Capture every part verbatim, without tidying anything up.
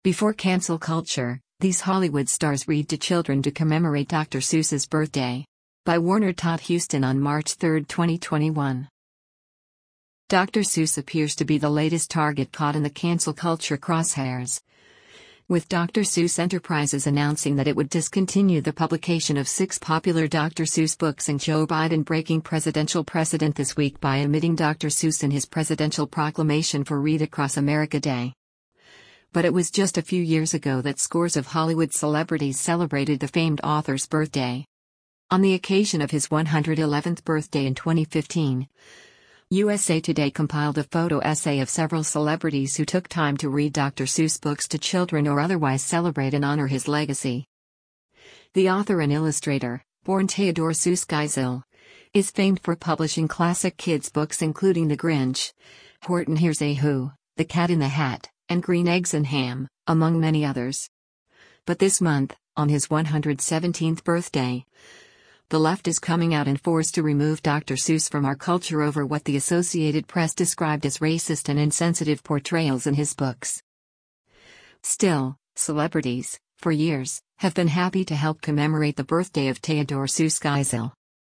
Before cancel culture, these Hollywood stars read to children to commemorate Doctor Seuss's birthday. By Warner Todd Huston on March third, twenty twenty-one. Doctor Seuss appears to be the latest target caught in the cancel culture crosshairs, with Doctor Seuss Enterprises announcing that it would discontinue the publication of six popular Doctor Seuss books, and Joe Biden breaking presidential precedent this week by omitting Doctor Seuss in his presidential proclamation for Read Across America Day. But it was just a few years ago that scores of Hollywood celebrities celebrated the famed author's birthday. On the occasion of his one hundred eleventh birthday in twenty fifteen, U S A Today compiled a photo essay of several celebrities who took time to read Doctor Seuss books to children or otherwise celebrate and honor his legacy. The author and illustrator, born Theodore Seuss Geisel, is famed for publishing classic kids' books including The Grinch, Horton Hears a Who, The Cat in the Hat, and Green Eggs and Ham, among many others. But this month, on his one hundred seventeenth birthday, the left is coming out in force to remove Doctor Seuss from our culture over what the Associated Press described as racist and insensitive portrayals in his books. Still, celebrities, for years, have been happy to help commemorate the birthday of Theodore Seuss Geisel.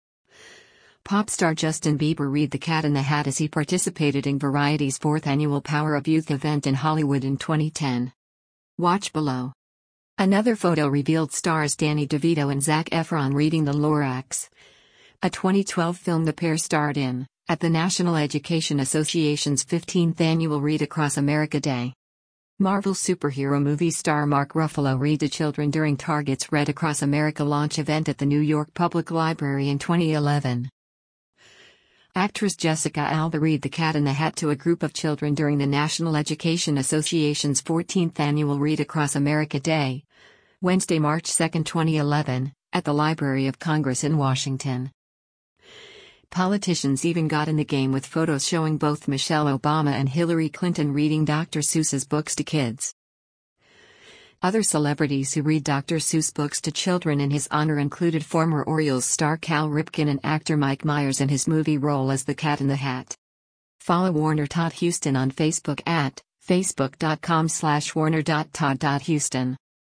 Pop star Justin Bieber read The Cat in the Hat as he participated in Variety's fourth annual Power of Youth event in Hollywood in twenty ten. Watch below. Another photo revealed stars Danny DeVito and Zac Efron reading The Lorax, a twenty twelve film the pair starred in, at the National Education Association's fifteenth annual Read Across America Day. Marvel superhero movie star Mark Ruffalo read to children during Target's Read Across America launch event at the New York Public Library in twenty eleven. Actress Jessica Alba read The Cat in the Hat to a group of children during the National Education Association's fourteenth annual Read Across America Day, Wednesday, March second, twenty eleven, at the Library of Congress in Washington. Politicians even got in the game with photos showing both Michelle Obama and Hillary Clinton reading Doctor Seuss's books to kids. Other celebrities who read Doctor Seuss books to children in his honor included former Orioles star Cal Ripken and actor Mike Myers in his movie role as the Cat in the Hat. Follow Warner Todd Huston on Facebook at facebook dot com slash warner dot todd dot huston.